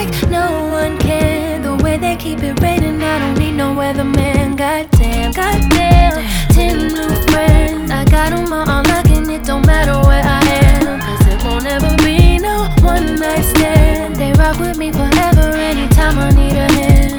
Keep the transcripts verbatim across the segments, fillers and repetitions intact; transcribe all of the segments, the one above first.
like no one can. The way they keep it raining, I don't need no weatherman. Goddamn, goddamn, ten new friends. I got them all on lock and it don't matter where I am, cause it won't ever be no one night stand. They rock with me forever anytime I need a hand.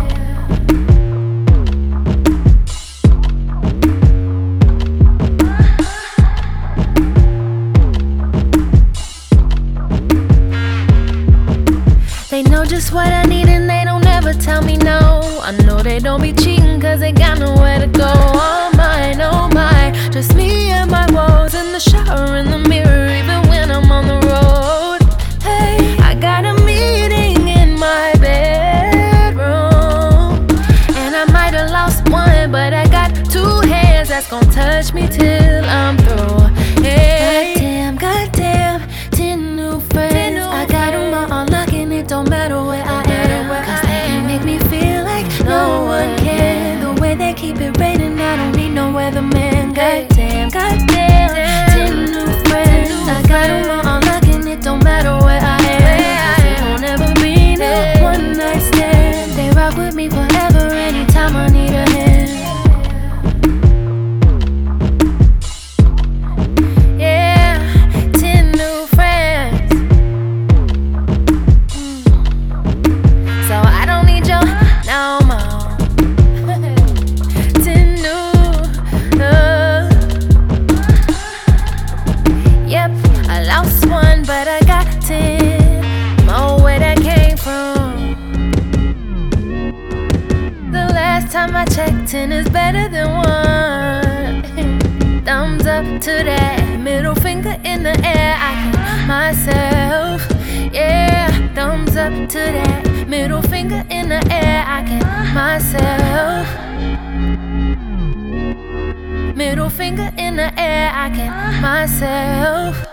They know just what I need and they don't ever tell me no. I know they don't be cheating cause they got nowhere to go. Oh my, oh my, just me and my woes in the shower, in the mirror, even when I'm on the road. Hey, I got a meeting in my bedroom, and I might have lost one, but I got two hands that's gonna touch me till I'm through. Hey, goddamn, goddamn, ten new friends. ten new I got them all on lock and it don't matter where I am, cause they can make me feel like no one can. The way they keep it raining, I don't need no weatherman. Goddamn, goddamn, ten new friends. I got them all on lock and it don't matter where I am, cause it won't ever be no one night stand. They rock with me forever anytime I need a hand. Yeah, ten new friends. Mm. So I don't need your no more. ten new. Uh. Yep, I lost one, but I got ten more. Where that came from? The last time I checked, ten is better than one. Thumbs up to that, middle finger in the air. I can myself, yeah. Thumbs up to that, middle finger in the air. I can myself, middle finger in the air. I can myself.